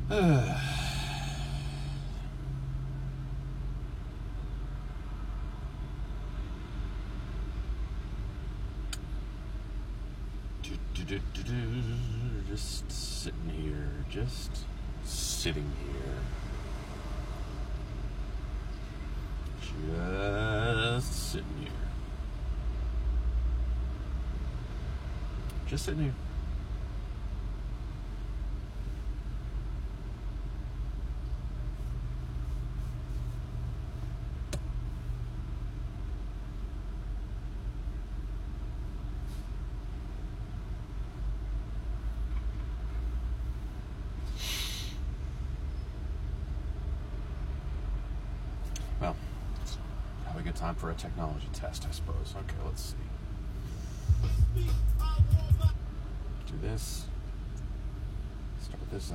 Just sitting here. Just sitting here. Just sitting here. Just sitting here. Well, probably a good time for a technology test, I suppose. Okay, let's see. Do this. Start this up.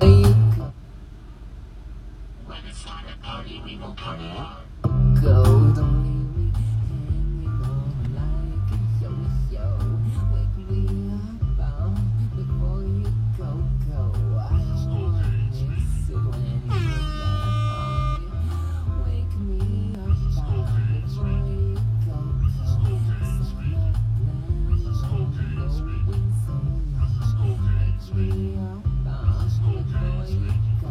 When it's time to party, we will party hard. Go, don't leave me hanging on like a yo-yo. Wake me up before you go. I don't wanna miss it when you're not. Wake me up before you go. Wake me up before you go.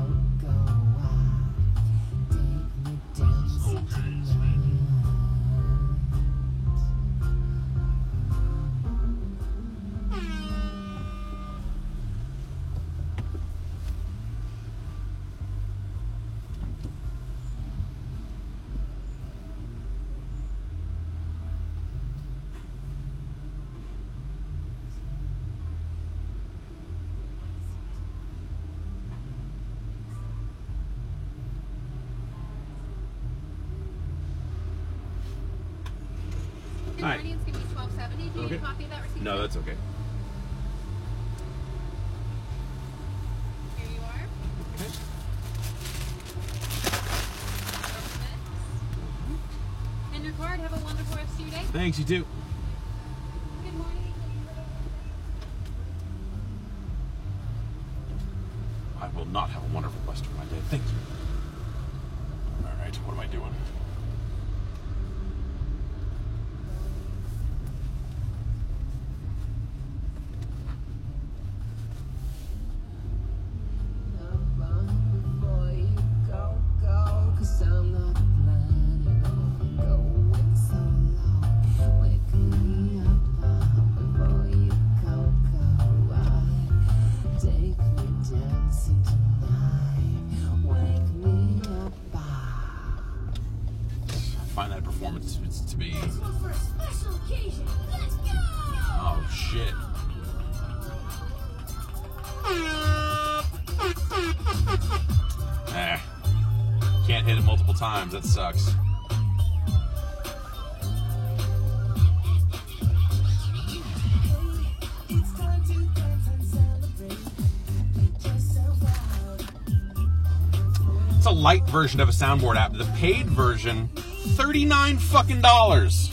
Good Hi. morning, it's going to be 1270. Do you Okay. need a copy of that receipt? No, that's okay. Here you are. Okay. And your card. Have a wonderful rest of your day. Thanks, you too. Good morning. I will not have a wonderful rest of my day. Thank you. All right, what am I doing? Before you go, 'cause I'm not planning on going so long. Wake me up before you go. Take me dancing tonight. Wake me up. I find that performance to be. For a special occasion, let's go! Oh shit. Can't hit it multiple times. That sucks. It's time to dance and celebrate. Make yourself out. It's a light version of a soundboard app. The paid version, $39 fucking dollars.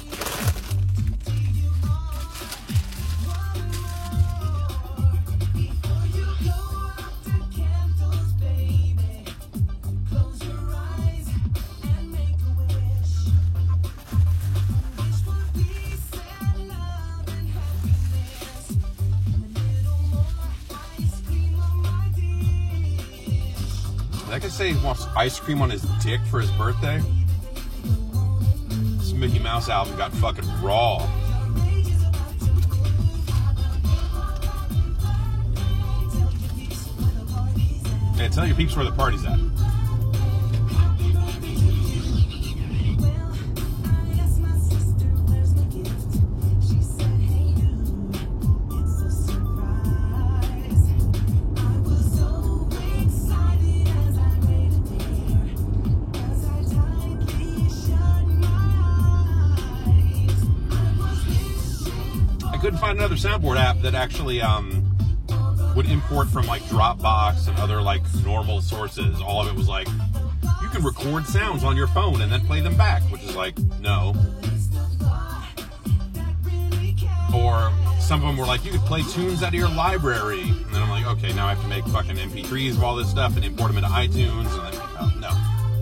Before you go out the candles, baby, close your eyes and make a wish. Wish for peace and love and happiness, and a little more ice cream on my dish. That guy say he wants ice cream on his dick for his birthday. This Mickey Mouse album got fucking raw. Yeah, tell your peeps where the party's at. Yes, my sister, where's my gift? She said, hey you, it's a surprise. I was so excited as I waited there, as I tightly shut my eyes. I couldn't find another soundboard app that actually would import from like Dropbox and other like normal sources. All of it was like, you can record sounds on your phone and then play them back, which is like, no. Or some of them were like, you could play tunes out of your library. And then I'm like, okay, now I have to make fucking MP3s of all this stuff and import them into iTunes. And then, oh, no.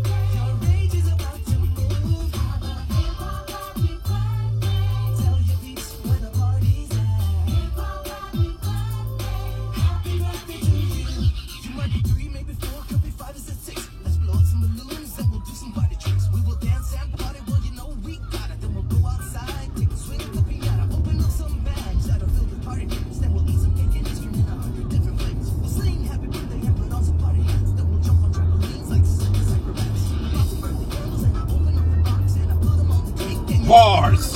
Bars!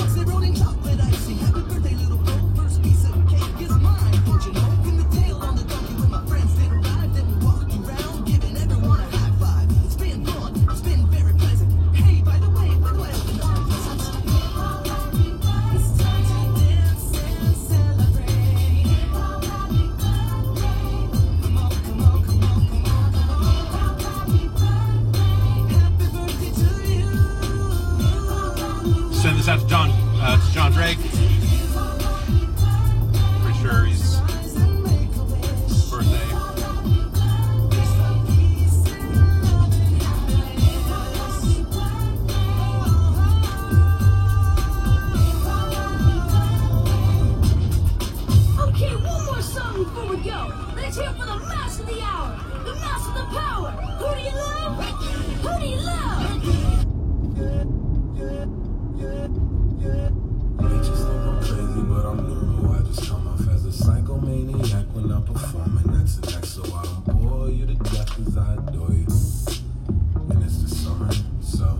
Send this out to John Drake. Pretty sure it's his birthday. Okay, one more song before we go. Let's hear it for the mass of the hour, the mass of the power. Who do you love? Who do you love? Bitches think I'm crazy, but I'm normal. I just come off as a psychomaniac when I'm performing. That's the next, so I don't bore you to death, cause I adore you. And it's the summer, so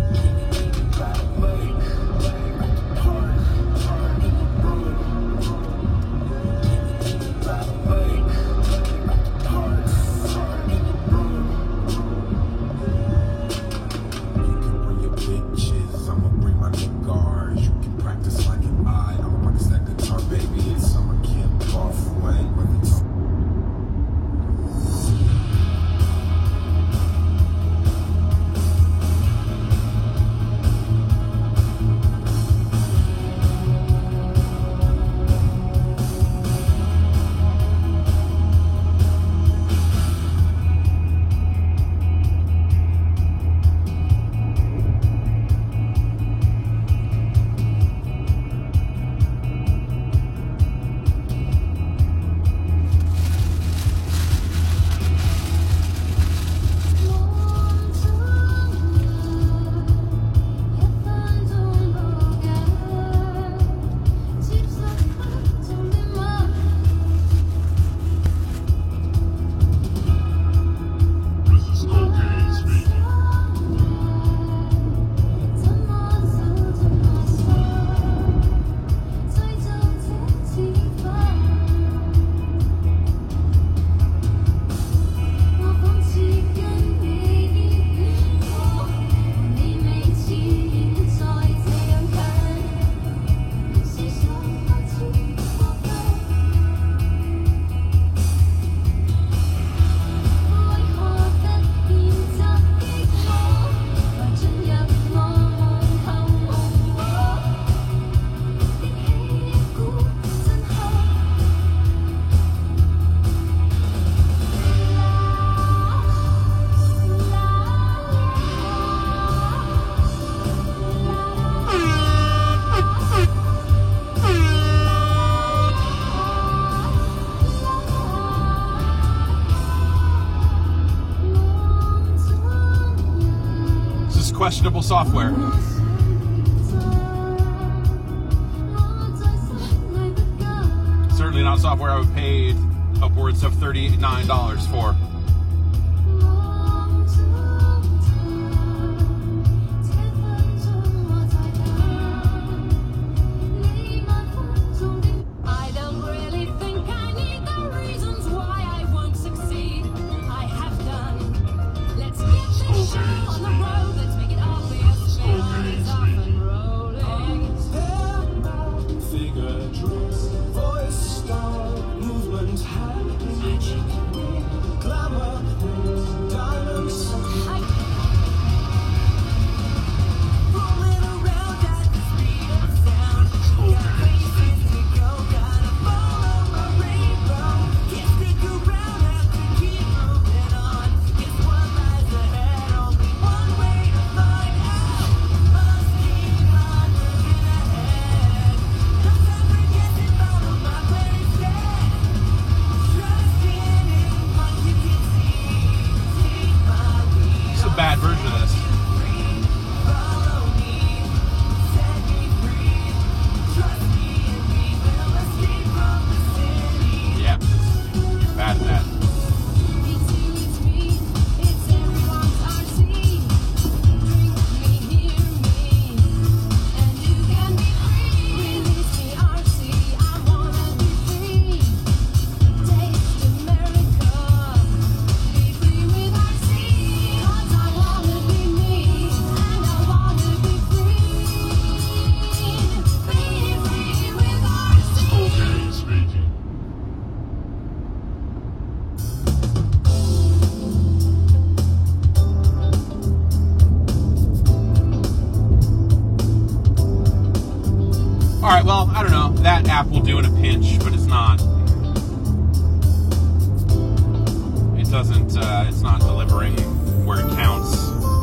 questionable software. Certainly not software I would pay upwards of $39 for. Voice, style, movement, hand, magic, All right, well, I don't know. That app will do in a pinch, but it's not. It doesn't. It's not delivering where it counts.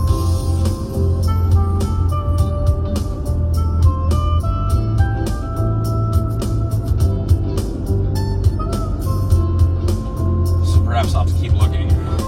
So perhaps I'll have to keep looking.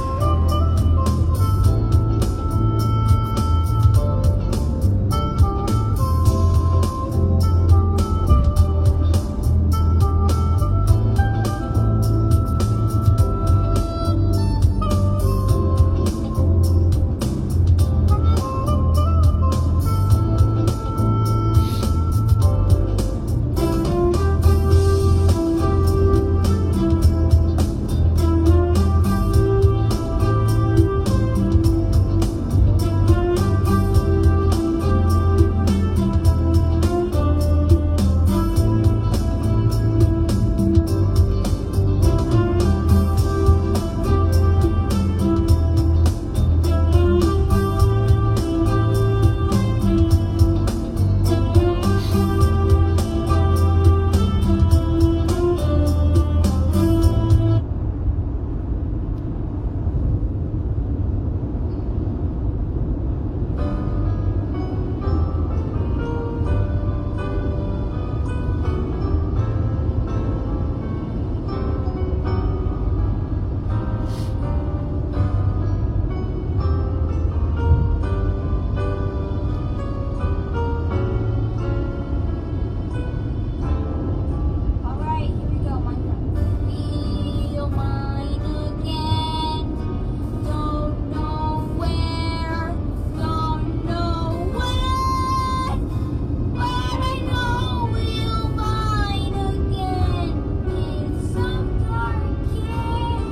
Alright, here we go, Minecraft. Feel mine again. Don't know where. Don't know when. But I know we'll mine again. In some dark cave.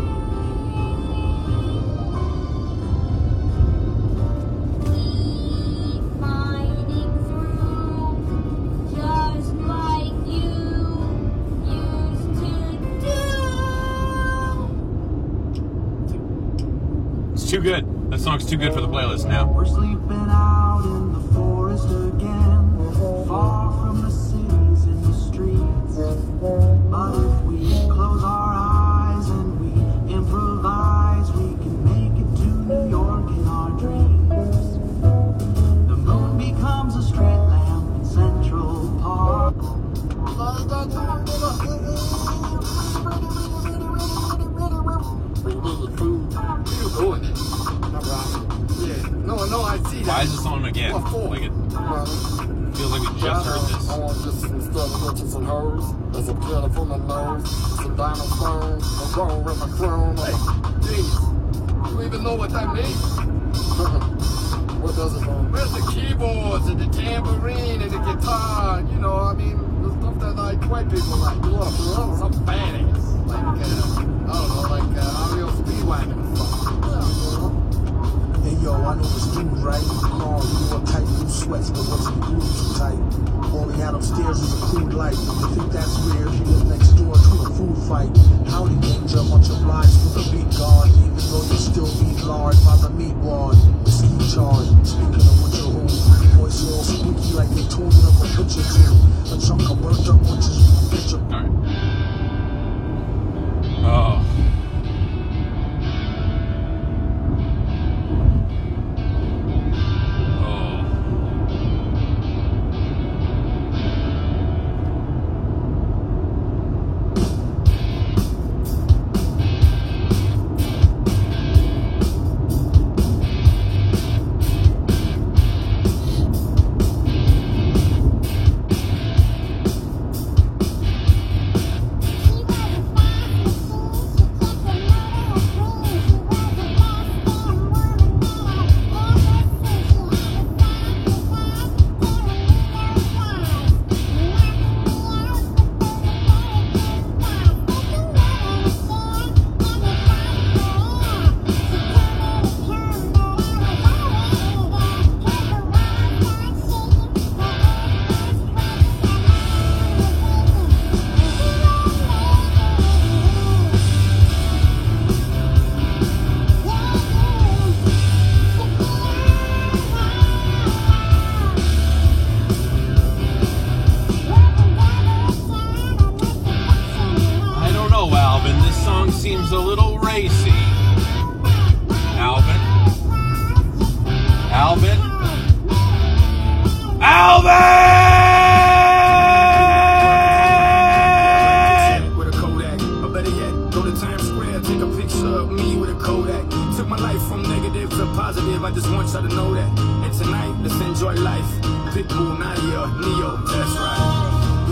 Keep mining through. Just like you used to do. It's too good. That song's too good for the playlist now. We're sleeping out in the forest again, far from the cities and the streets. But if we close our eyes and we improvise, we can make it to New York in our dreams. The moon becomes a street lamp in Central Park. No, I see that. Why is this on again? What for? Like it feels like we just heard this. I want just some stuff, riches and hoes. There's a glitter for my nose. Some diamond stones. A roll with my chrome. Hey, genius. You even know what that means? What does it mean? Where's the keyboards and the tambourine and the guitar? You know, I mean, the stuff that like white people like. You want to feel some badass. Like, I don't know, like Ario Speedwagon or something. Hey yo, I know this dude, right? Carl, you wore tight blue sweats, but wasn't glued too tight. All he had upstairs was a crude light. You think that's weird? He lived next door to a food fight. Howdy, danger, bunch of lies for the beat guard. Even though you still eat lard by the meat wad. The ski charge. Speaking of which, your whole voice all spooky like they told it up a picture too. A chunk of burnt up bunches of picture. Oh. a little racy. Alvin. With a Kodak, or better yet, go to Times Square, take a picture of me with a Kodak. Took my life from negative to positive, I just want y'all to know that. And tonight, let's enjoy life. Pitbull, Nadia, Neo, that's right.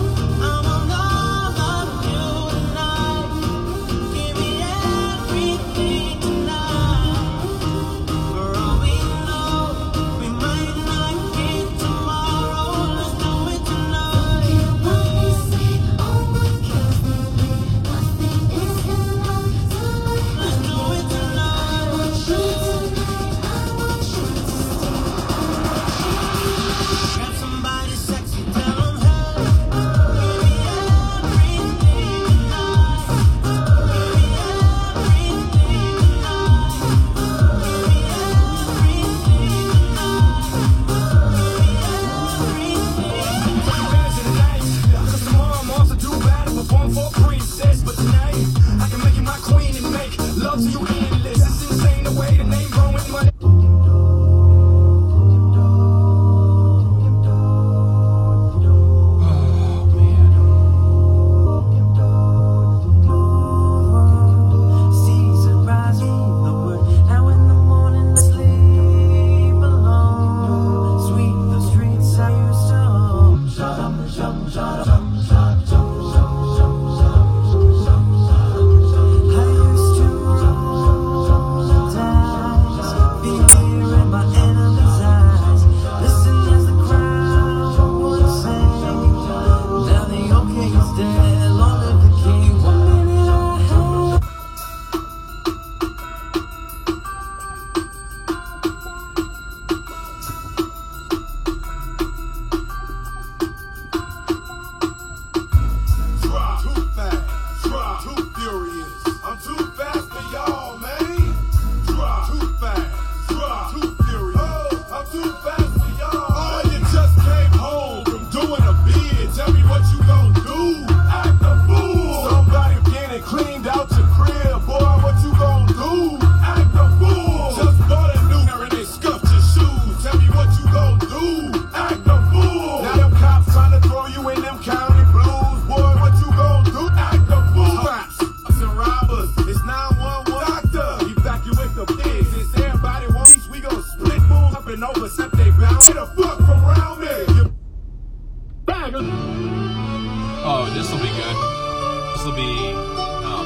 Oh, this will be good. This will be. Oh,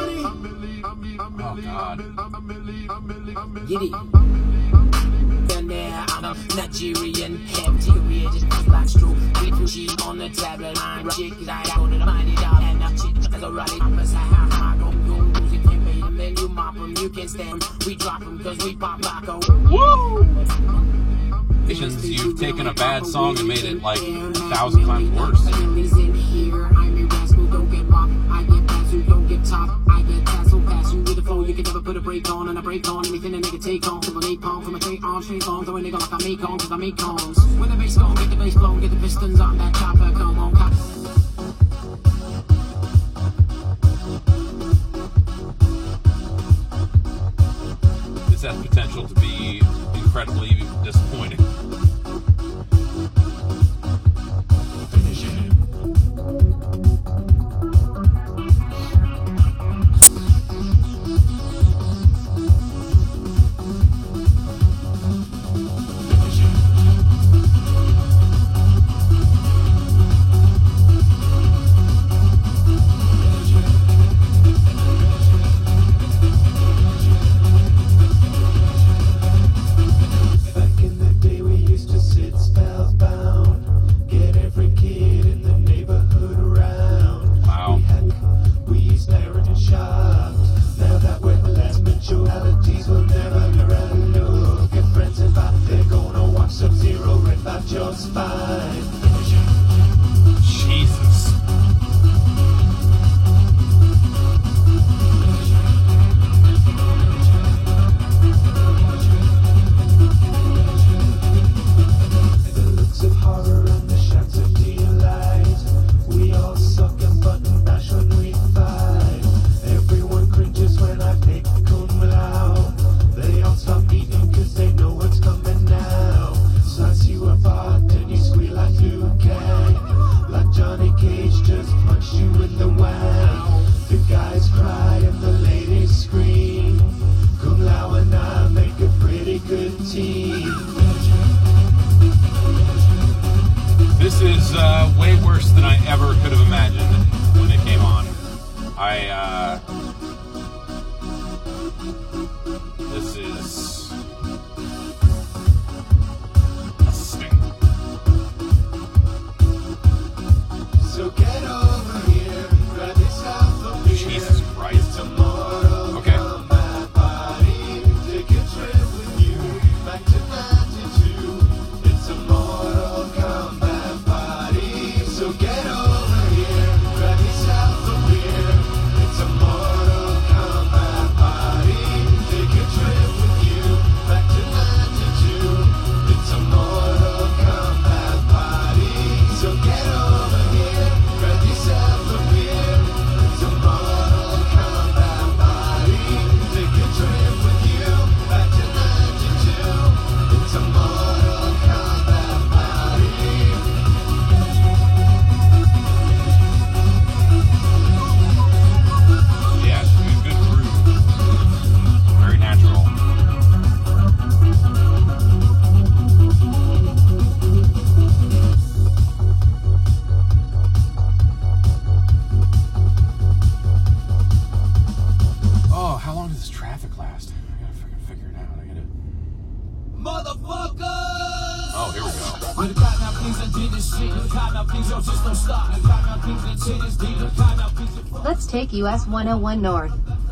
God. Giddy. I'm a Nigerian, half-Tyrian, just black stroke. Refugee on the tablet line. Chick, I go to the mighty dog, and I'm chick, as a rally. I'm a half my go-go. You can pay them, then you mop them, you can stand them. We drop them, cause we pop loco. Woo! You've taken a bad song and made it like 1,000 times worse. I get past you, don't get top. I get tassel past you with the flow. You can never put a break on, and I break on anything a nigga take on. From a napalm, from a tray arm, straight on. Throw a nigga like I make on, cause I make cons. When the bass gone, get the bass blown, get the pistons on that chopper. Come on, cop. This has potential to be incredibly disappointing. Back in the day we This is way worse than I ever could have imagined when it came on. This is a sting. So get over here, grab yourself a beer. Jesus Christ. Okay. Take a trip with you back to 92. It's a Mortal Kombat party. So get over here, grab yourself a beer. It's a Mortal Kombat party. Take a trip with you back to 92. It's a Mortal Kombat party. So get over here, grab yourself a beer. It's a Mortal Kombat party. Take a trip with you back to 92. It's a Mortal Kombat party. Yeah, good groove. Very natural. Oh, how long does this traffic last? I gotta fucking figure it out. Motherfuckers! Oh, here we go. Let's take US 101 North.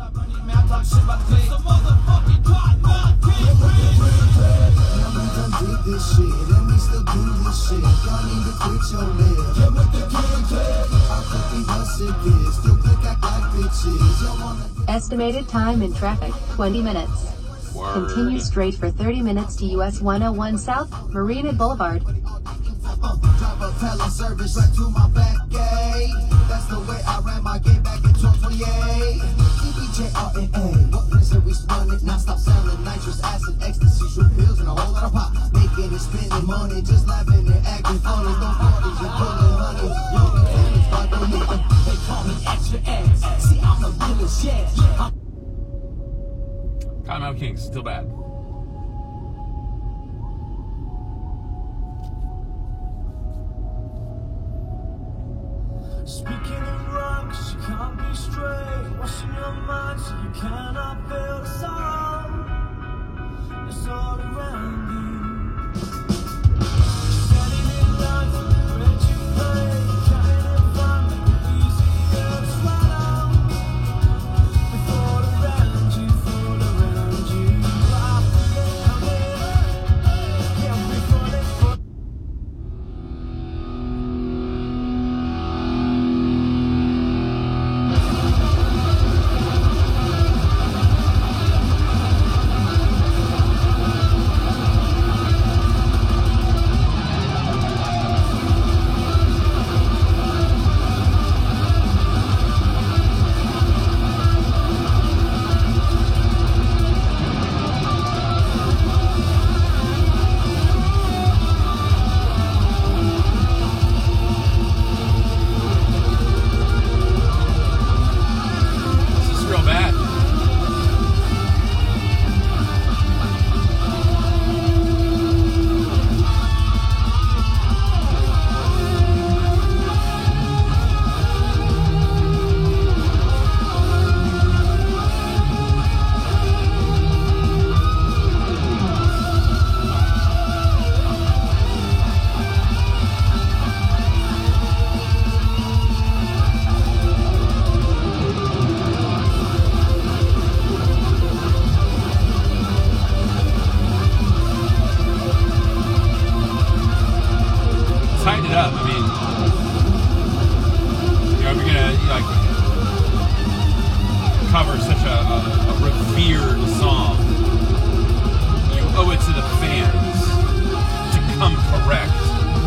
Did this shit, and we still do this shit. Y'all need to quit your lip. How quickly once it gets, still click act like bitches. Y'all wanna Estimated time in traffic, 20 minutes. Word. Continue straight for 30 minutes to US 101 South, Marina Boulevard. drop a fellow service right to my back gate. That's the way I ran my game back in 2028. CBJRNA, what place are we spun now stop selling nitrous acid, ecstasy, shrimp pills, and a whole lot of pop. Making and spending money, just laughing and acting funny. No parties and pulling honey. Lonely damage by the nigga. They call me extra ass. See, I'm the realest, yeah. Cottonmouth Kings, still bad. Speaking in rhyme, cause you can't be straight. Washing your mind so you cannot feel the sound. It's all around you. Standing in line for the rent you pay. Trying to find it easier to swallow. They fall around you, fall around you. Yeah, we falling for. This is real bad. Tighten it up. I mean, you know, if you're gonna like cover such a revered song, you owe it to the fans to come correct.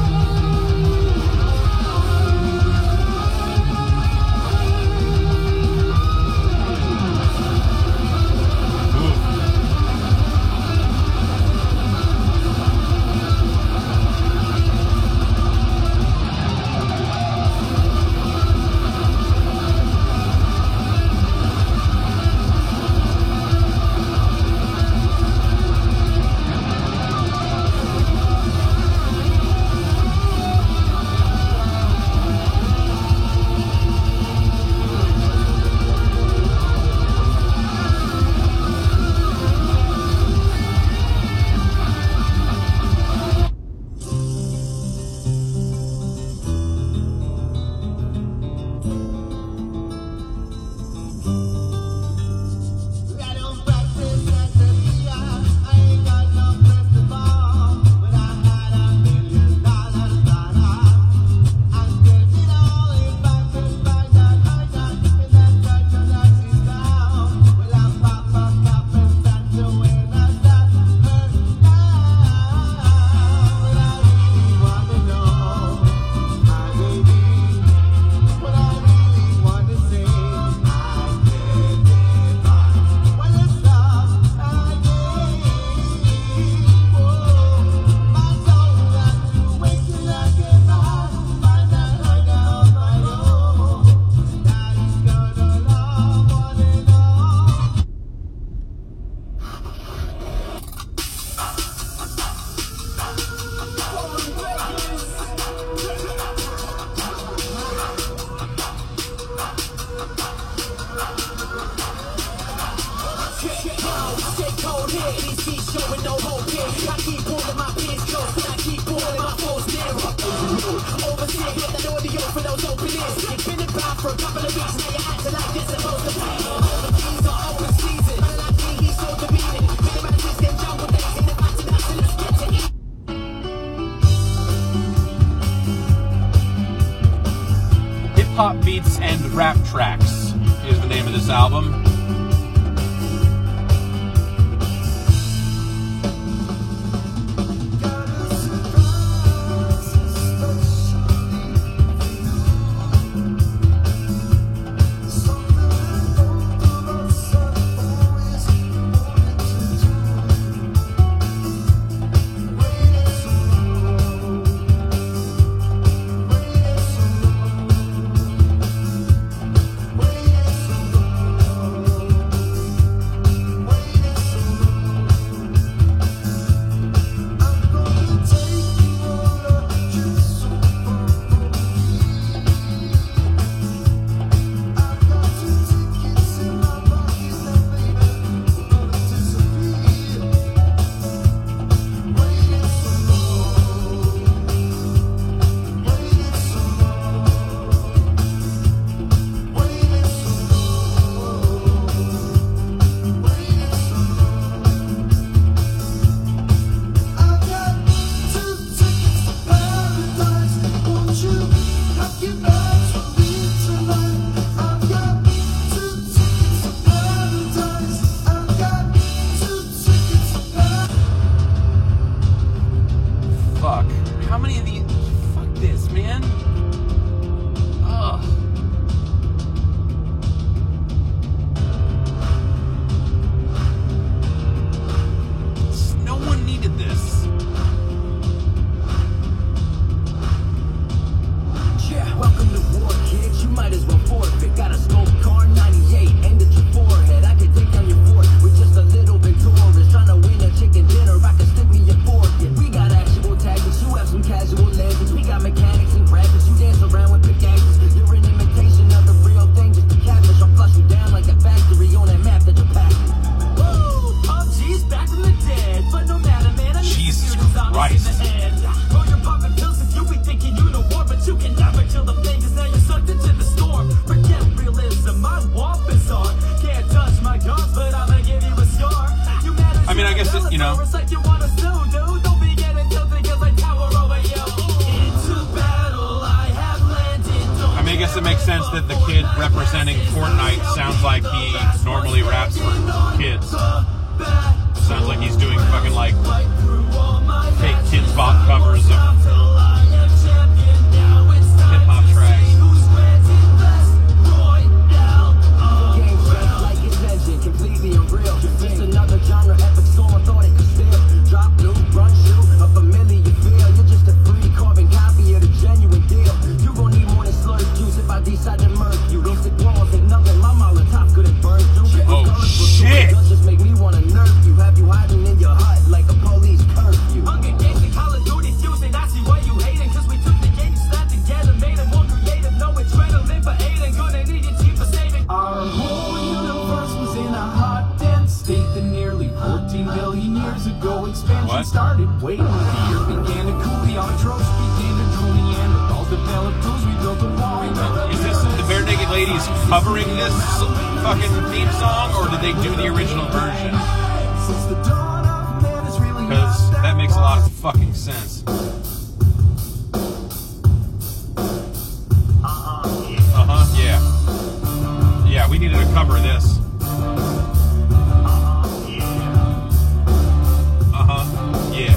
Ooh. Hip Hop Beats and Rap Tracks is the name of this album. Fuck. How many of these? Fuck this, man. Ugh. No one needed this. Yeah, welcome to war, kids. You might as well forfeit. Got a scope car 98 aimed at your forehead. I could take down your fort with just a little bit tourist. Trying to win a chicken dinner. I can stick me a fork. Yeah, we got actual tactics. You have some casual legends. We got mechanics and graphics. You dance around with pickaxes. You're an imitation of the real thing. Just a catfish. I'll flush you down like a factory on that map that you're packing. Woo! PUBG's back from the dead. But no matter, man. I Jesus Christ. Throw your poppin' pills if you be thinking you know war, but you can never kill the flame, 'cause now you're sucked into the storm. Forget realism, my warp is hard. Can't touch my guns, but I'ma give you a scar. You I mean, I guess it, you know. It's like you wanna sue, dude. Don't be getting tilted 'cause I tower over you. Into battle, I have landed. I mean, I guess it makes sense that the kid representing Fortnite sounds like he normally raps for kids. Sounds like he's doing fucking like fake Kids Bop covers of hip hop tracks. Game just like its engine, completely unreal. Just another genre, epic storm, thought it could steal. Drop, loot, run, shoot, a familiar feel. You're just a free carbon copy of the genuine deal. You gon' need more than slurp juice if I decide to murk you. Instant walls ain't nothing my Molotov couldn't burn through. Oh shit! Just make me wanna nerf you. Have you hiding in your hut like a police curfew. Hunger Games and Call of Duty fusing. I see why you hating, 'cause we took the game and slapped together, made it more creative. No adrenaline for Aiden, gonna need your team for saving. Our whole universe was in a hot, dense state that nearly 14 billion years ago expansion What? started. Wait, the earth began to cool, the autotrophs began to drool, Neanderthals developed tools, we built a wall. Is this the Bare Naked Ladies covering this fucking theme song, or did they do the original version? Since the dawn of man is really Because that makes a lot of fucking sense. Yeah. Yeah, we needed to cover this. Yeah.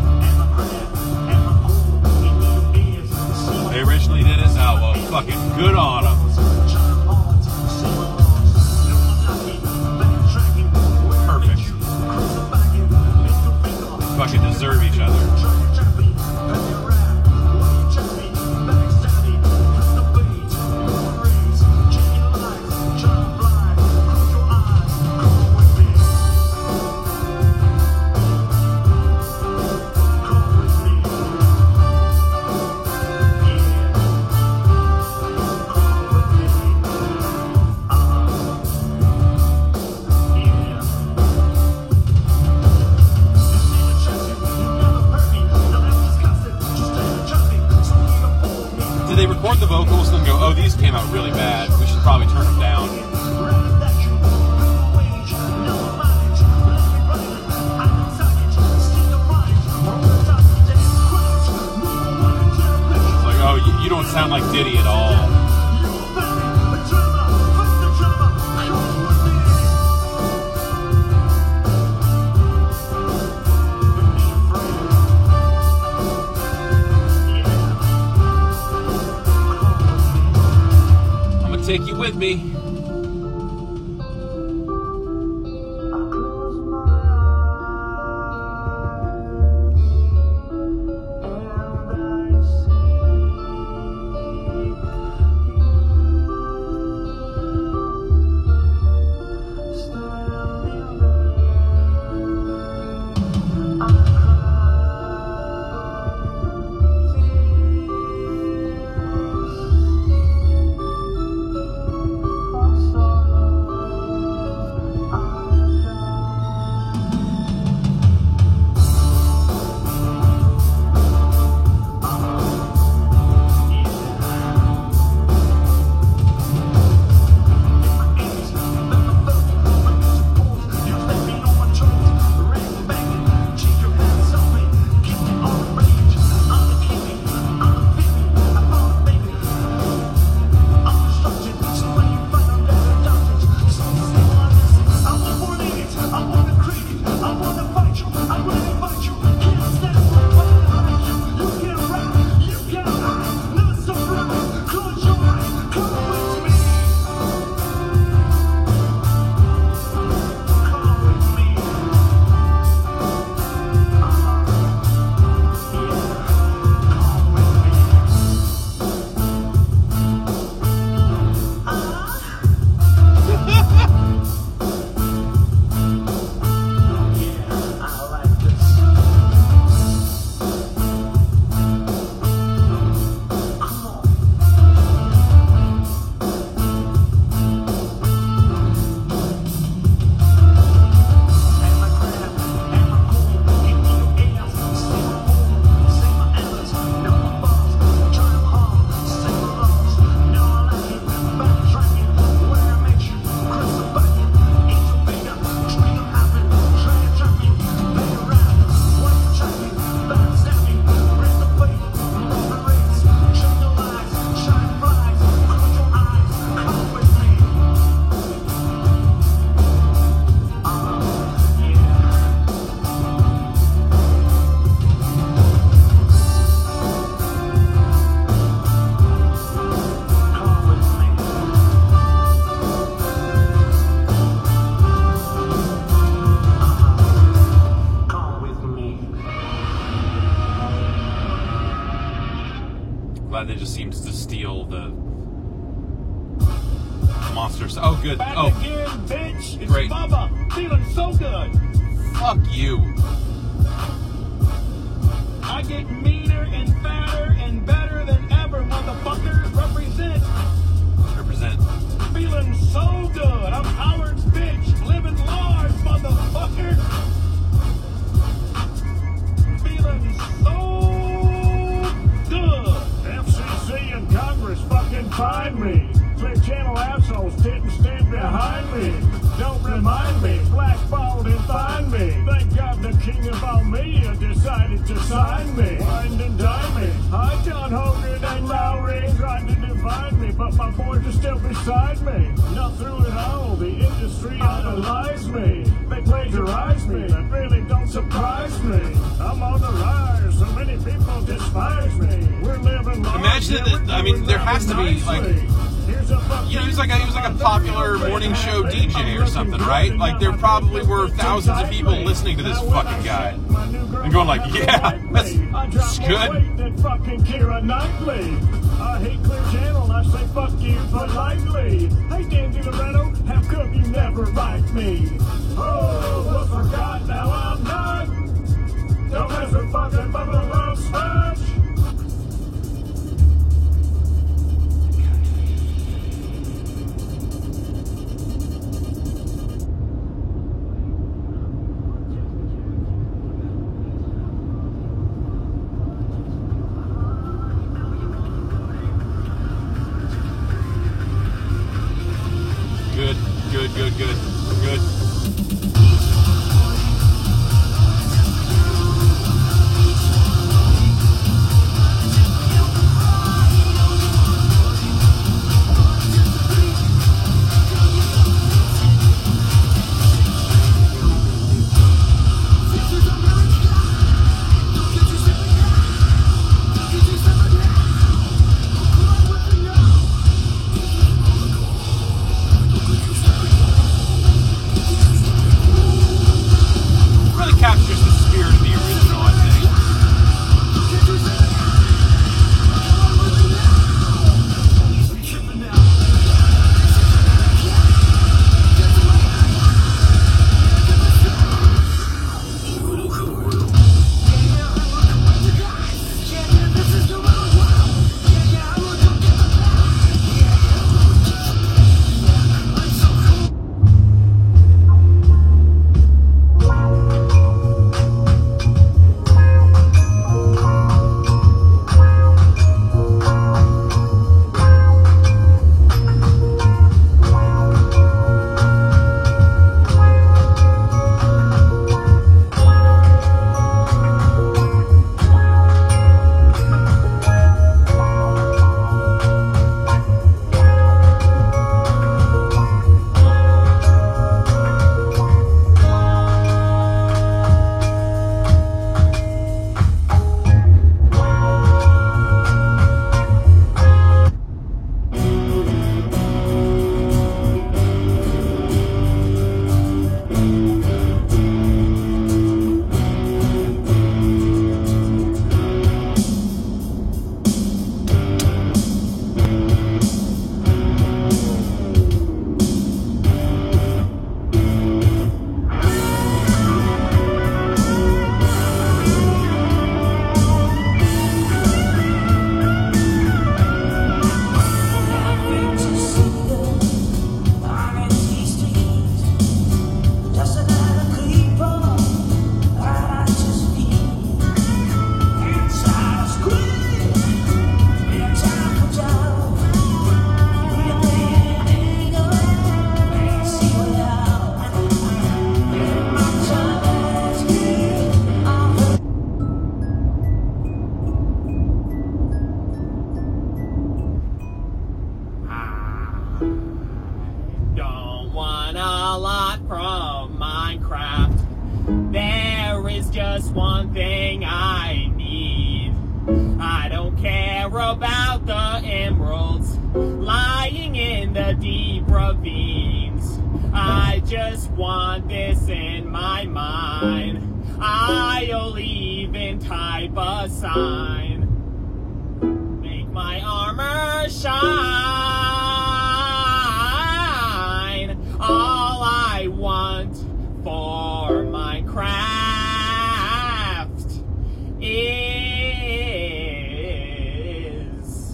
They originally did it. Oh, well, fucking good on them. Perfect. Fucking deserve each other. they record the vocals and go, oh, these came out really bad. We should probably turn them down. It's like, oh, you don't sound like Diddy at all. Take you with me. That just seems to steal the monsters. Oh, good. Back oh, again, bitch. It's great. Bubba, feeling so good. Fuck you. I get meaner and fatter and better than ever, motherfuckers. Represent. Feeling so good. I'm Howard's bitch, living large, motherfucker. Feeling so good. FCC and Congress fucking find me. Clear channel assholes didn't stand behind me. Don't remind me, blackballed and find me. Thank God the king of Almea decided to sign me. Wind and dine me. Hi, John Hogan and Lowry. Tried to divide me, but my boys are still beside me. Not through it all, the industry idolized me. They plagiarize me, that really don't surprise me. I'm on the rise, so many people despise me. We're living large. Imagine that, I mean, there has to be, like, he was like a popular morning show DJ or something, right? Like, there probably were thousands of people listening to this fucking guy and going like, yeah, that's good. Fucking Keira Knightley. I hate Clear Channel, I say fuck you politely. Hey, Dan DiLoretto, how come you never write me? Oh, well, forgot, now I'm done. Don't mess with fucking Bubba Love Sponge. want this in my mind. I'll even type a sign. Make my armor shine. All I want for my craft is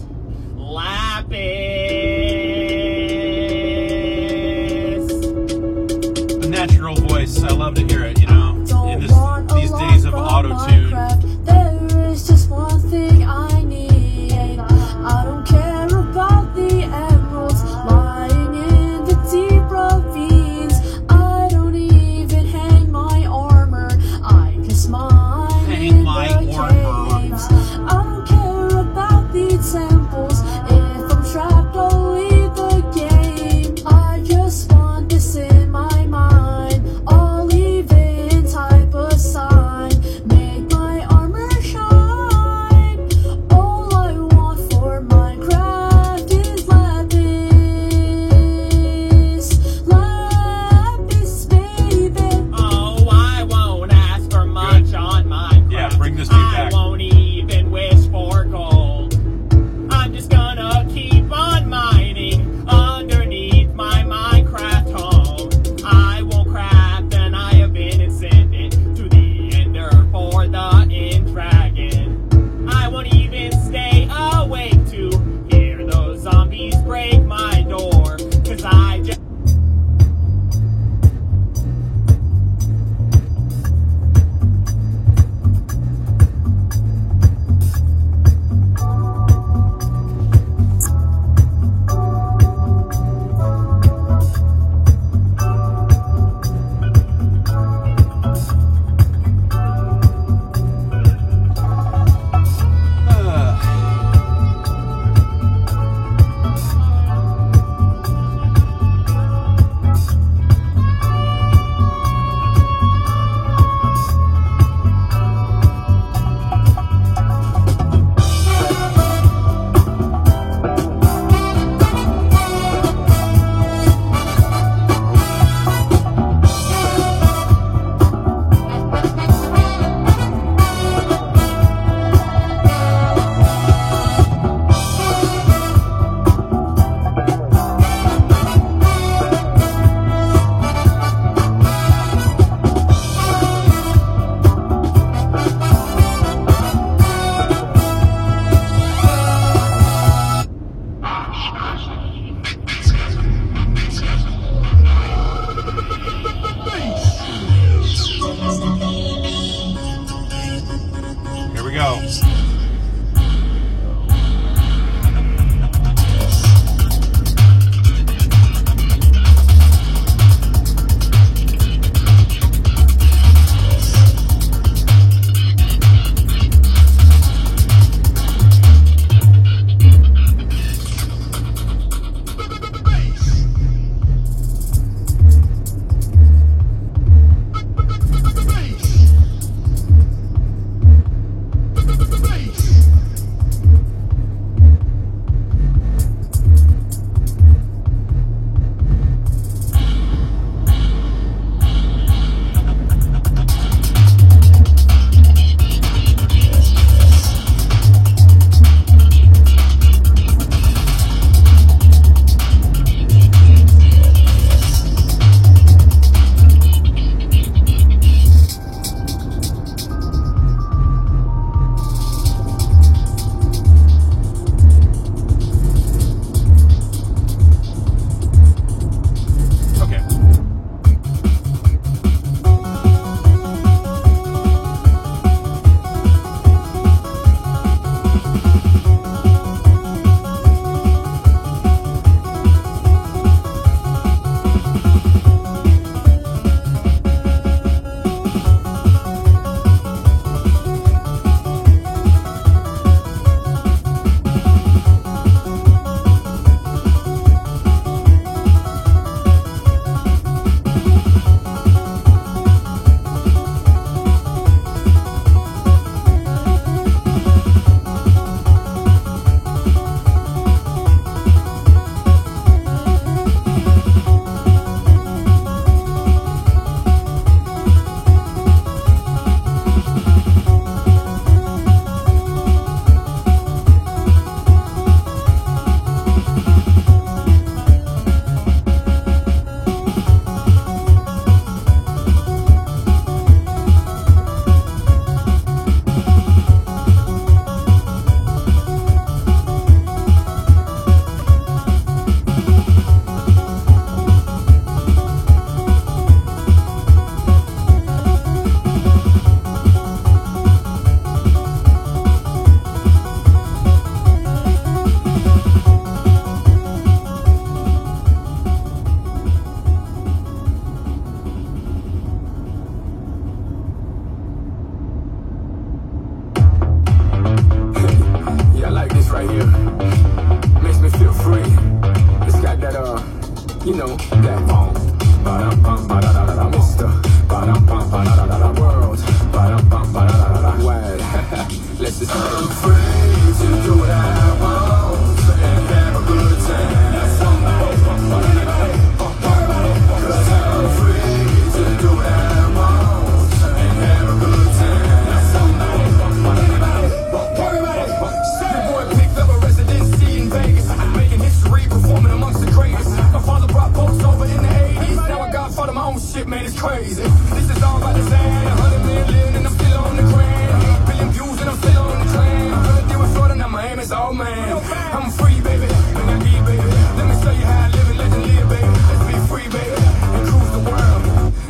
lapis. A natural voice. I love to hear it, you know, in these days of auto-tune. There is just one thing I need. I don't care about the emeralds lying in the deep ravines. I don't even hang my armor. I just mine Hang my armor. caves. I don't care about the temples. If I'm trapped, I'll leave the game. I just want this in my mind. I'll leave it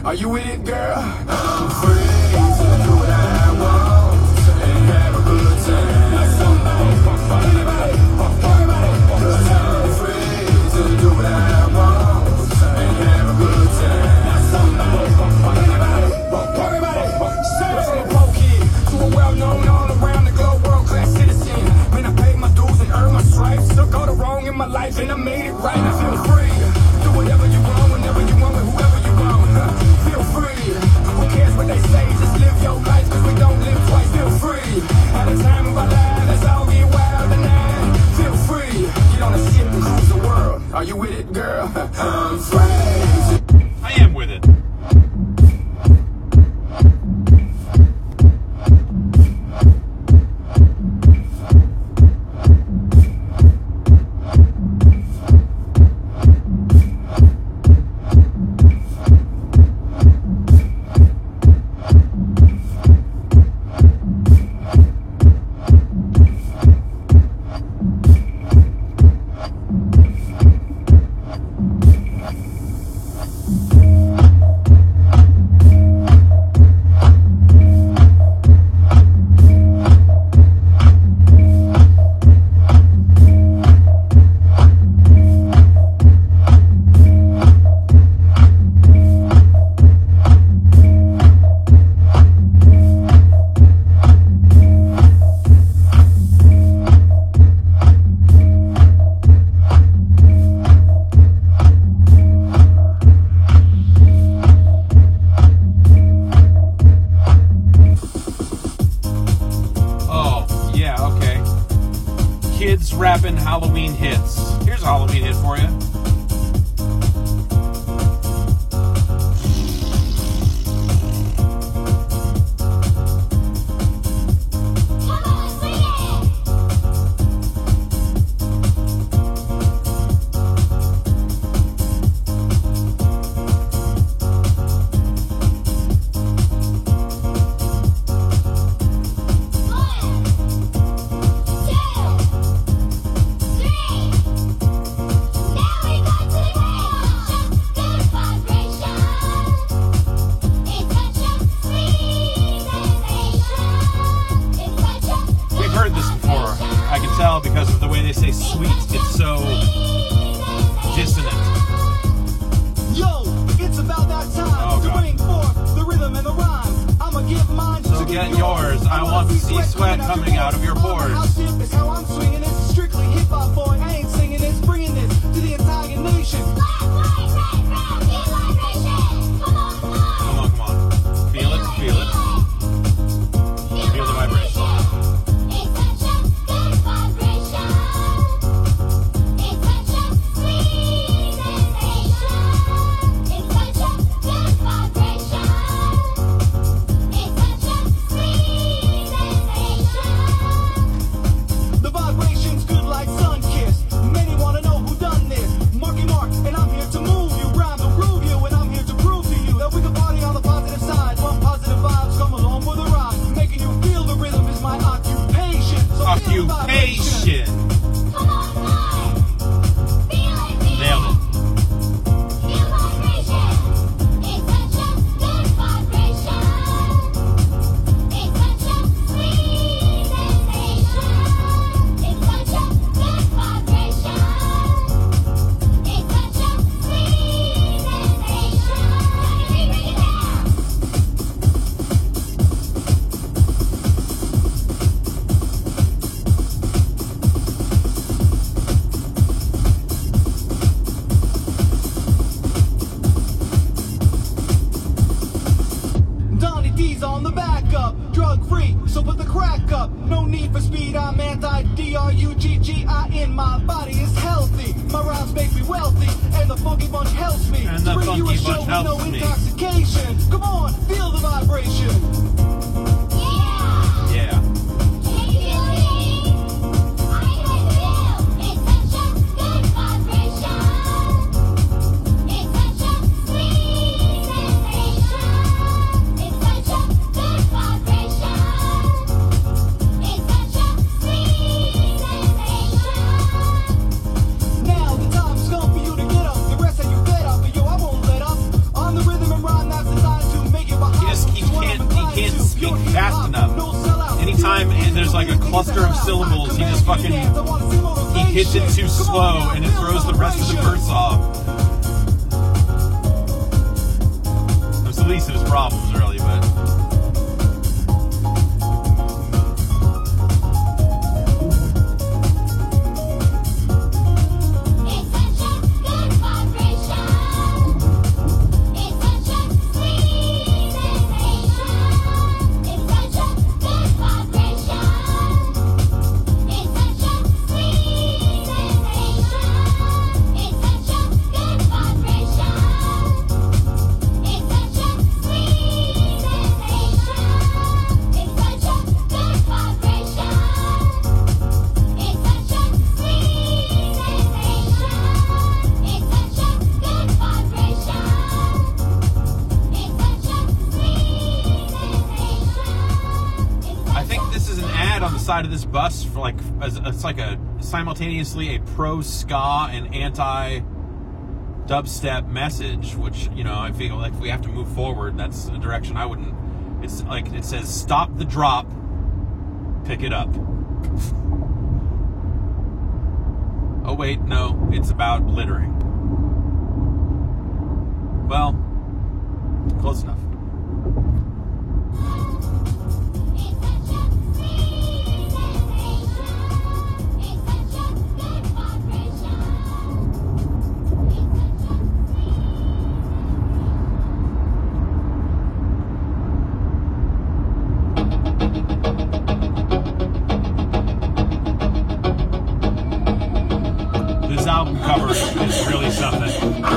Are you with it, girl? I'm free to do what I want and have a good time. Anybody, cause I'm free to do what I want and have a good time. Everybody, say from a poor kid to a well-known all around the globe, world-class citizen. Man, I paid my dues and earned my stripes. Took all the wrong in my life and I made it right. I feel free. Do whatever you want, whenever you want, with whoever you want. Feel free. Who cares what they say? Just live your life, cause we don't live twice. Feel free. At a time of our lives, let's all get wild tonight. Feel free. Get on a ship and cruise the world. Are you with it, girl? I'm free. I am with it. Kids rapping Halloween hits. Here's a Halloween hit for you. Because of the way they say sweet, it's so dissonant. Yo, it's about that time to bring forth the rhythm and the rhyme. I'ma give mine. So get yours. I want to see sweat coming out of your pores. How stiff is how I'm swinging. It's strictly hip hop, boy. I ain't singing this, bringing this to the entire nation. Come on. Feel it, feel it. Feel the vibration. Occupation. Nailed it. On the back up, drug free, so put the crack up. No need for speed, I'm anti-DRUGGIN. My body is healthy, my rhymes make me wealthy, and the Funky Bunch helps me and to bring you a show with no intoxication. Come on, feel the vibration. Yeah. Now the time's come for you to get up. The rest of you fed up, but yo, I won't let up. On the rhythm and rhyme, that's the hits it too slow and it throws the rest of the verse off. That's the least of his problems, really, but. Side of this bus for like it's like a simultaneously a pro ska and anti dubstep message, which, you know, I feel like if we have to move forward, that's a direction I wouldn't. It's like it says stop the drop, pick it up. Oh wait, no, it's about littering. Well, close enough. Album cover is really something.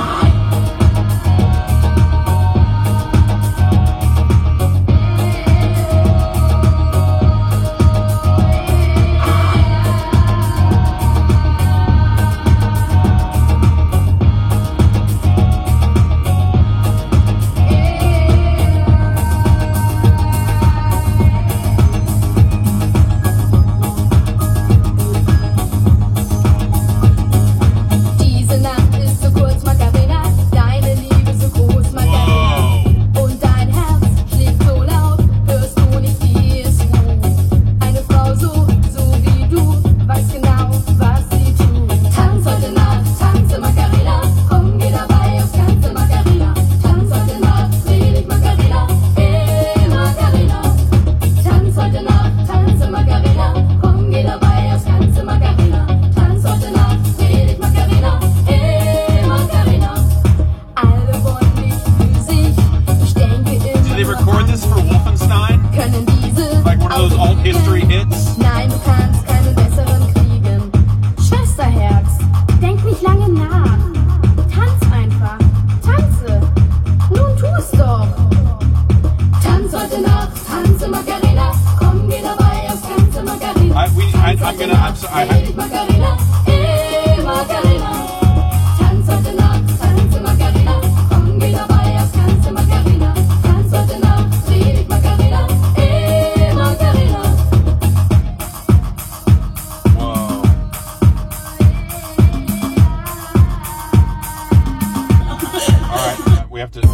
History hits. Nein, du kannst keine besseren kriegen. Schwesterherz, denk nicht lange nach. Tanz einfach, tanze. Nun tu es doch. Tanz heute Nacht, tanze Macarena. Komm, geh dabei aufs ganze Macarena. Macarena, Macarena. Tanz heute Nacht, tanze Macarena. Komm, geh dabei aufs ganze Macarena. Tanz heute Nacht, dreh Macarena. Macarena. We have to.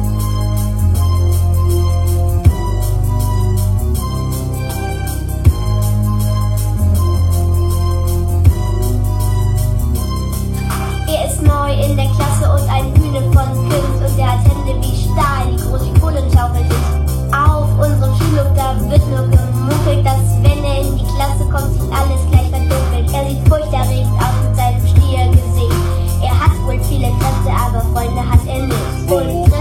Er ist neu in der Klasse und ein Hühne von Kind und er hat Hände wie Stahl, die groß wie Kohlenschaufeln ist. Auf unserem Schulhof, da wird nur gemunkelt, dass wenn er in die Klasse kommt, sich alles gleich verdunkelt. Er sieht furchterregend aus mit seinem Stiergesicht. Er hat wohl viele Kräfte, aber Freunde hat er nicht.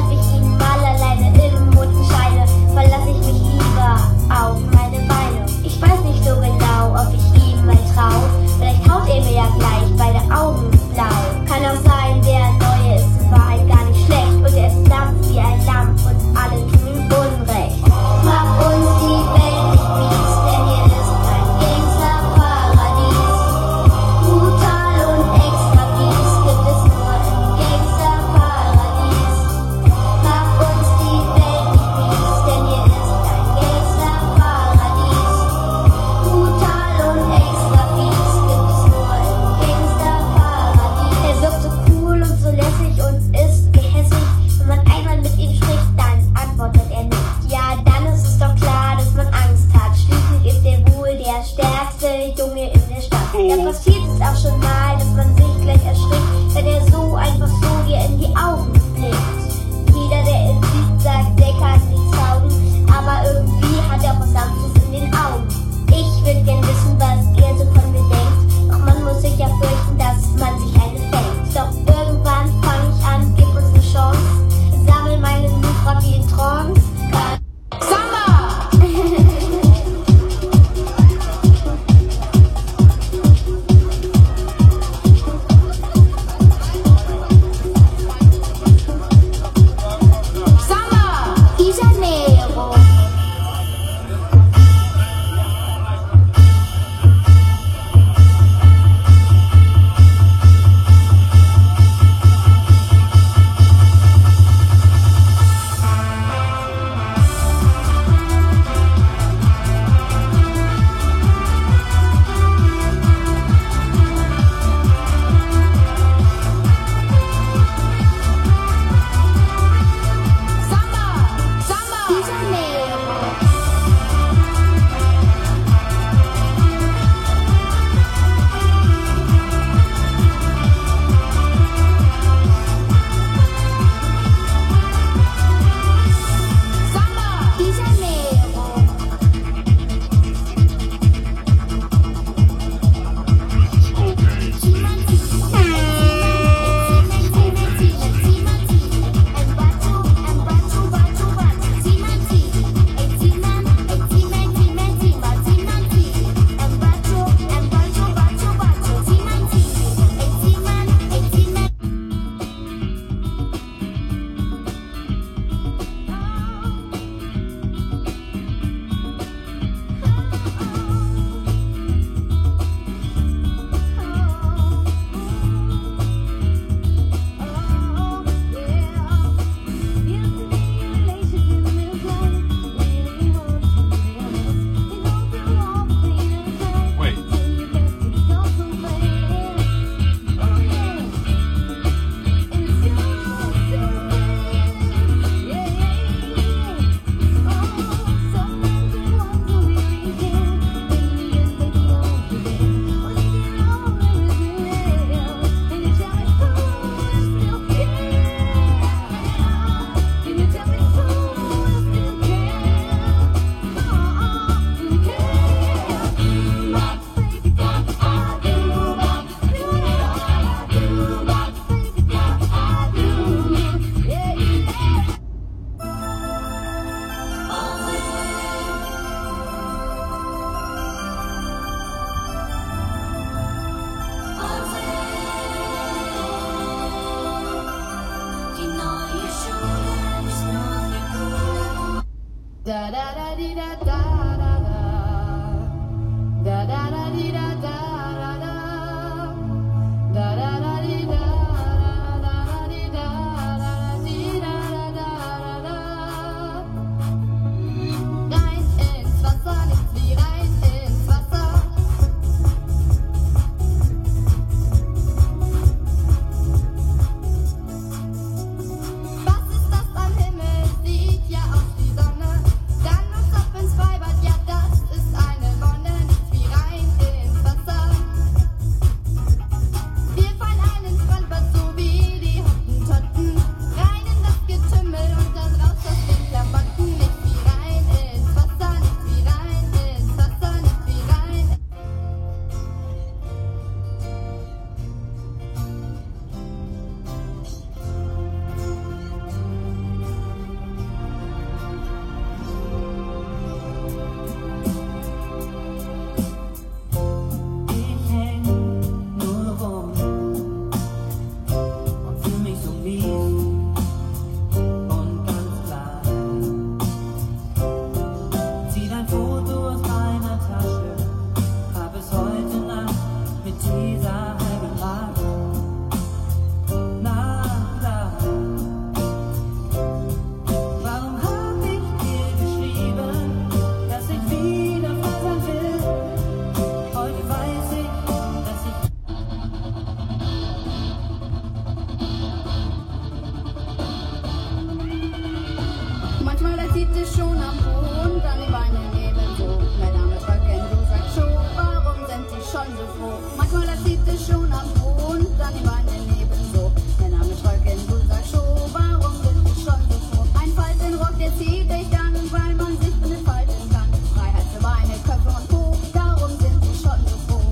schon am Boden, dann die Beine ebenso. Männer mit Röcken, du sagst schon, warum sind die schon so froh? Manchmal das sieht dich schon am Boden, dann die Beine ebenso. Männer mit Röcken, du sagst schon, warum sind die schon so froh? Ein Faltenrock, der zieht dich an, weil man sich nicht falten kann. Freiheit für Beine, Köpfe und Po, darum sind die schon so froh.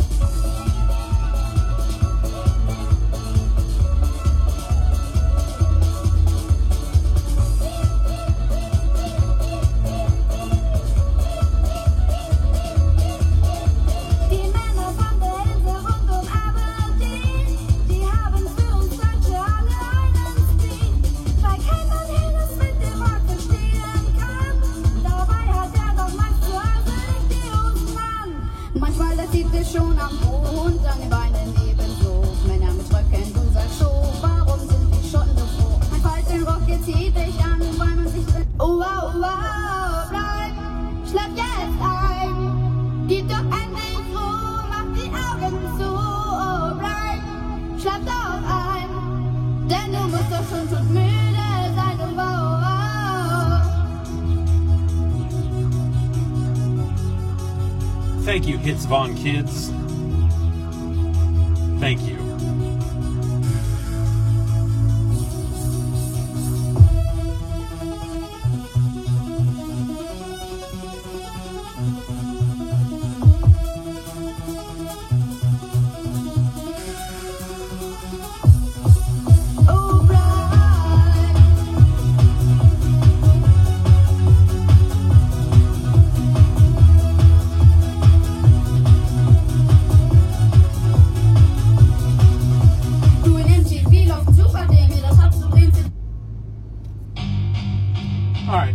Die Männer von der Insel rund um Aberdeen, die haben für uns Deutsche alle einen Spleen, weil kein Mann Helles mit dem Rock verstehen kann. Dabei hat er doch Macht, zu Hause liegt die Hosen an. Manchmal das sieht dich schon am Boden, dann die Beine ebenso. Männer mit Röcken, du sagst schon, warum sind die Schotten so froh? Ein Faltenrock, der zieht dich an, weil man sich drin. Oh wow, wow, bleib, schlaf jetzt ein. Gib doch endlich Ruhe, mach die Augen zu. Oh, bleib, schlaf doch ein. Denn du musst doch schon todmüde sein. Oh, wow, wow. Thank you, Hits Von Kids. Thank you. Oh, bleib. Du in MTV läuft super Dinge, das hast du den. All right.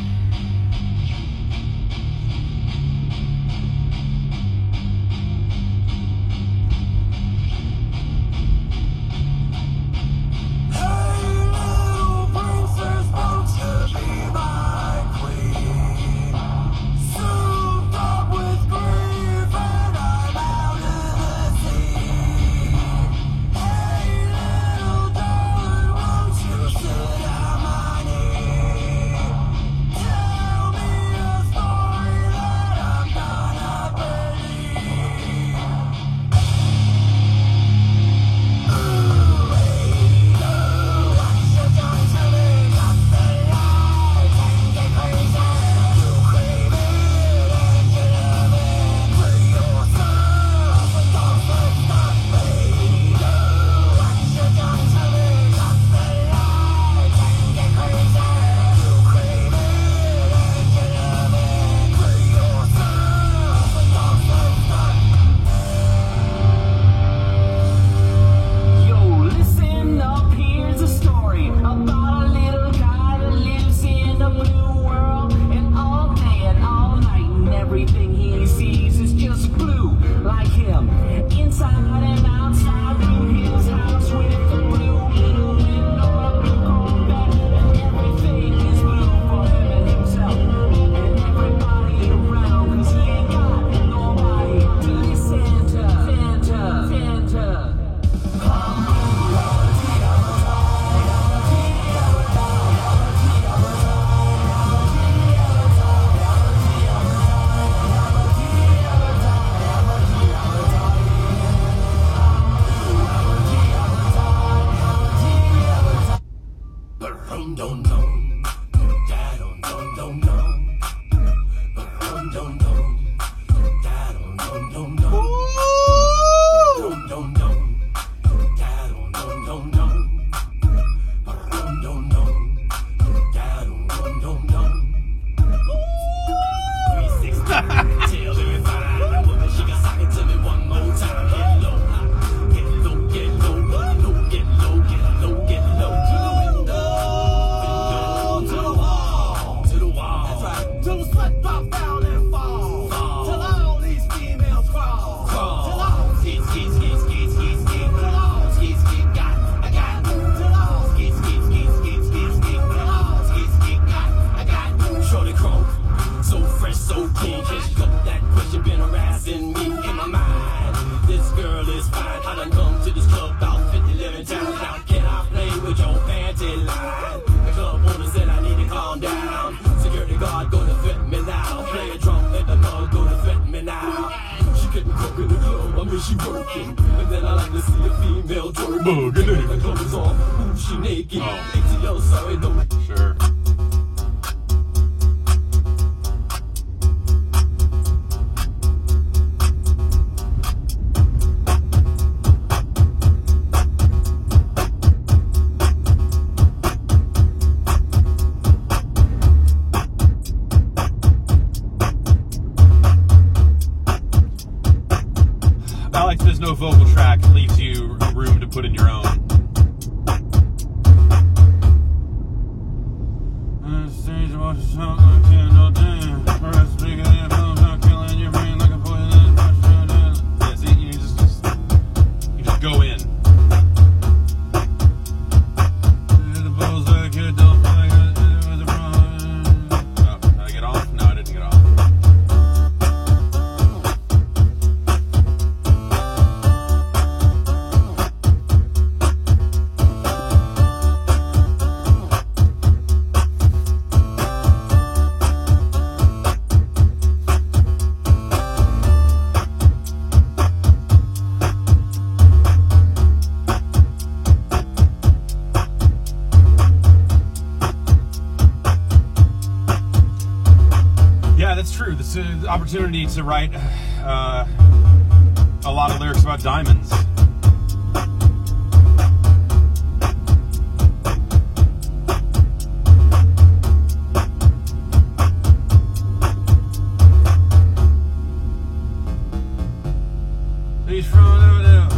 Yo, listen up, here's a story about a little guy that lives in a blue world. And all day and all night, and everything he sees is just blue, like him. Inside and outside, blue his house with the blue little window, a blue Corvette. And everything is blue for him and himself, and everybody around, 'cause he ain't got nobody to listen to. Santa, Santa. she working. And then I like to see a female twerking. Taking her clothes off, ooh, she naked. ATL, sorry, no. Sure. Alex, there's no vocal track. It leaves you room to put in your own. Yeah, see, you just go in. Oh, did I get off? No, I didn't get off. Yeah, that's true. This is the opportunity to write a lot of lyrics about diamonds. He's from over there.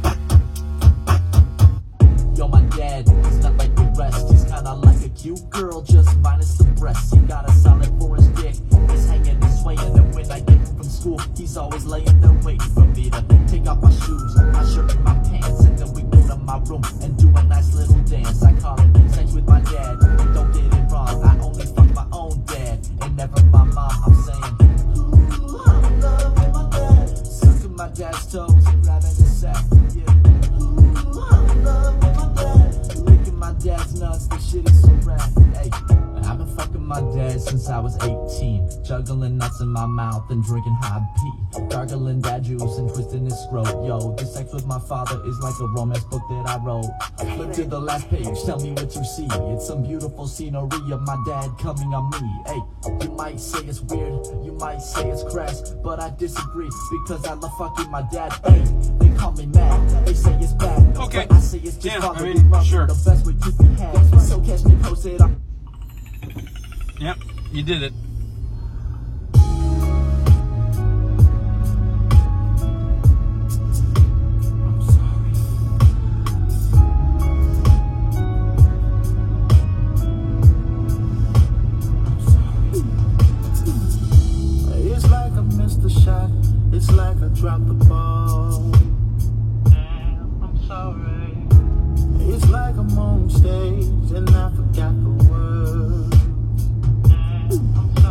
Yo, my dad, he's not like the rest. He's kinda like a cute girl, just minus the breasts. He got a solid for his dick. He's hanging and swaying, and when I get home from school, he's always laying there waiting for me to take off my shoes, my shirt and my pants, and then we go to my room and do a nice little dance. I call it sex with my dad. Don't get it wrong, I only fuck my own dad, and never my mom. I'm saying, ooh, I'm in love with my dad. Sucking my dad's toes and grabbing his sack. Yeah. Ooh, I'm in love with my dad. Licking my dad's nuts, the shit is so rad. Hey, I've been fucking my dad since I was 18, juggling nuts in my mouth and drinking high pee, gargling dad juice and twisting his throat. Yo, the sex with my father is like a romance book that I wrote. Flip to the last page, tell me what you see. It's some beautiful scenery of my dad coming on me. Hey, you might say it's weird, you might say it's crass, but I disagree because I love fucking my dad. Hey, they call me mad, they say it's bad. Okay. But I say it's just sure. The best way you can have. So catch me posted on. Yep, you did it. It's like I missed the shot. It's like I dropped the ball. Damn, I'm sorry. It's like I'm on stage and I forgot the words. Damn, I'm sorry.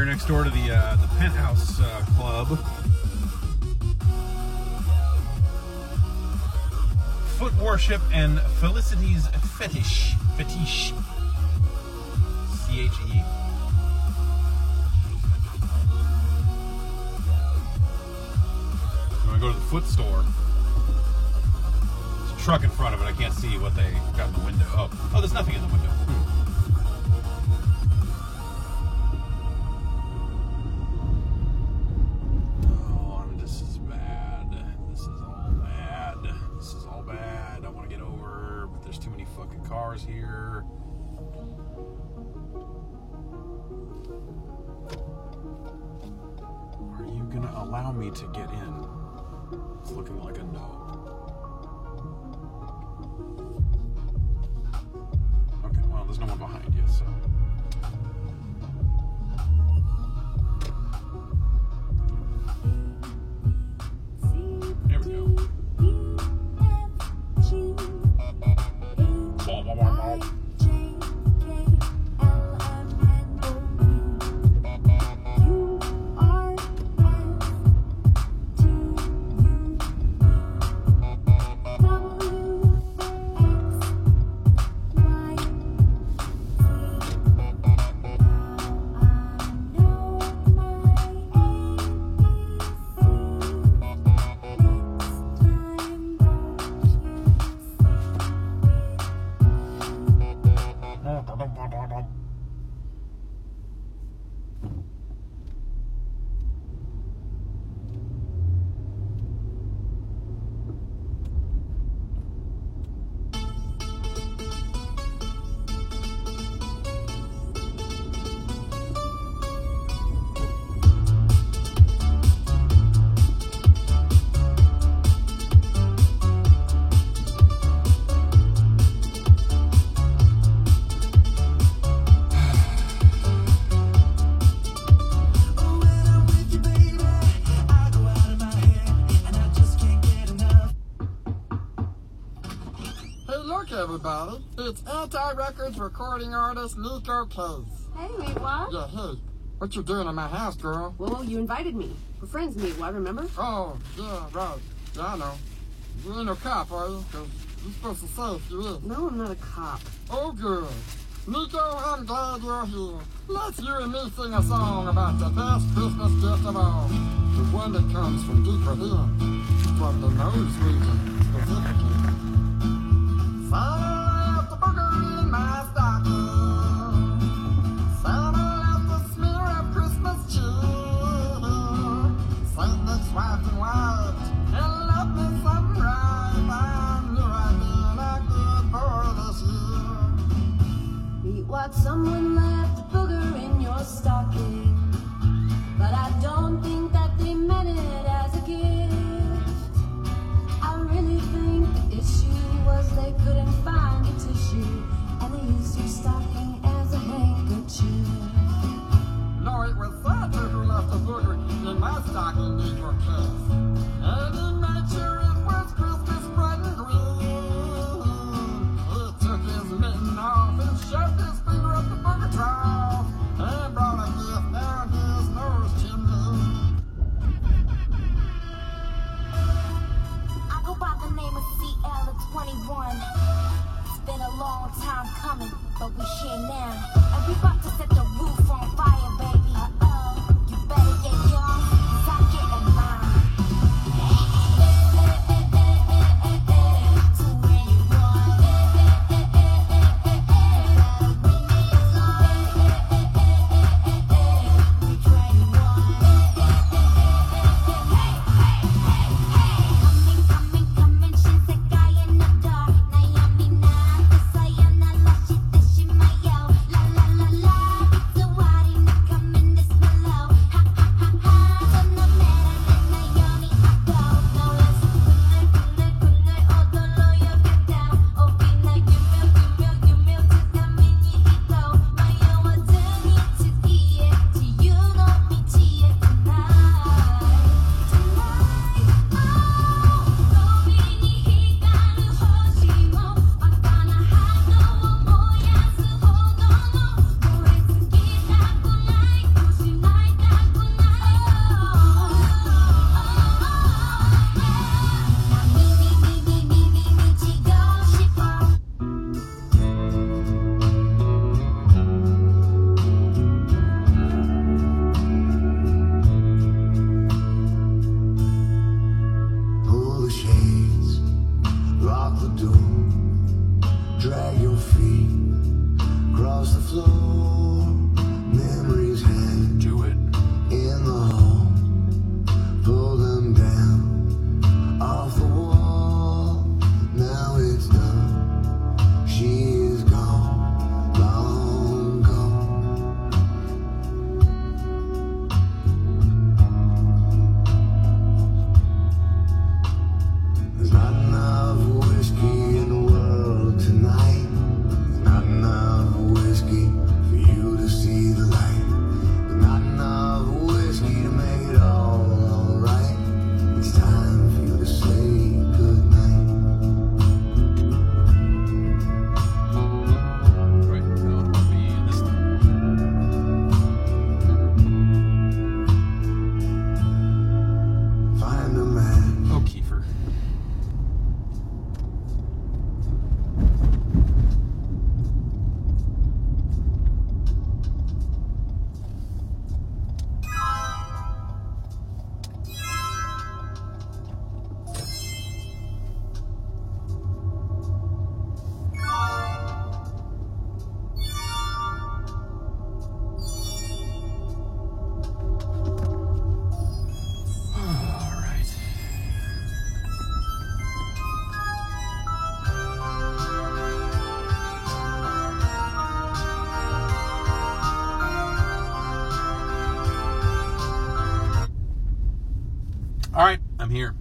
here next door to the Penthouse Club. Foot Worship and Felicity's Fetish. Fetish. C-H-E. I'm gonna go to the foot store. There's a truck in front of it. I can't see what they got in the window. Oh, there's nothing in the window. This is bad. This is all bad. This is all bad. I want to get over, but there's too many fucking cars here. Are you gonna allow me to get in? It's looking like a no. Okay, well, there's no one behind you, so. There we go. Everybody, it's Anti-Records recording artist Nico Case. Hey, Meatwad. Yeah, hey. What you doing in my house, girl? Well, you invited me. We're friends, Meatwad, remember? Oh, yeah, right. Yeah, I know. You ain't no cop, are you? Because you're supposed to say if you is. No, I'm not a cop. Oh, good. Nico, I'm glad you're here. Let's you and me sing a song about the best Christmas gift of all. The one that comes from deeper here. From the nose region, specifically. Santa left the booger in my stocking. Santa left the smear of Christmas cheer. Saint Nick's white and white, and left me something right. I knew I'd been a good boy this year. Meatwad, someone left a booger in your stocking, but I don't think that they meant it as a gift. I really think the issue was they couldn't find the tissue, and they used your stocking as a handkerchief. No, it was Santa who left a booger in my stocking, Nico Case. And he made sure it was Christmas bright and green. He took his mitten off and shoved his finger up the booger trough and brought a gift down his nose chimney. I go by the name of CL at 21. It's been a long time coming, but we here now. And we about to set the roof on fire, baby. You better get yours, 'cause I'm getting mine. La la All right, I'm here.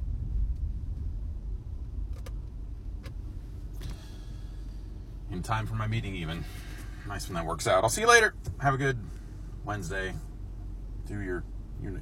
In time for my meeting even. Nice when that works out. I'll see you later. Have a good Wednesday. Do your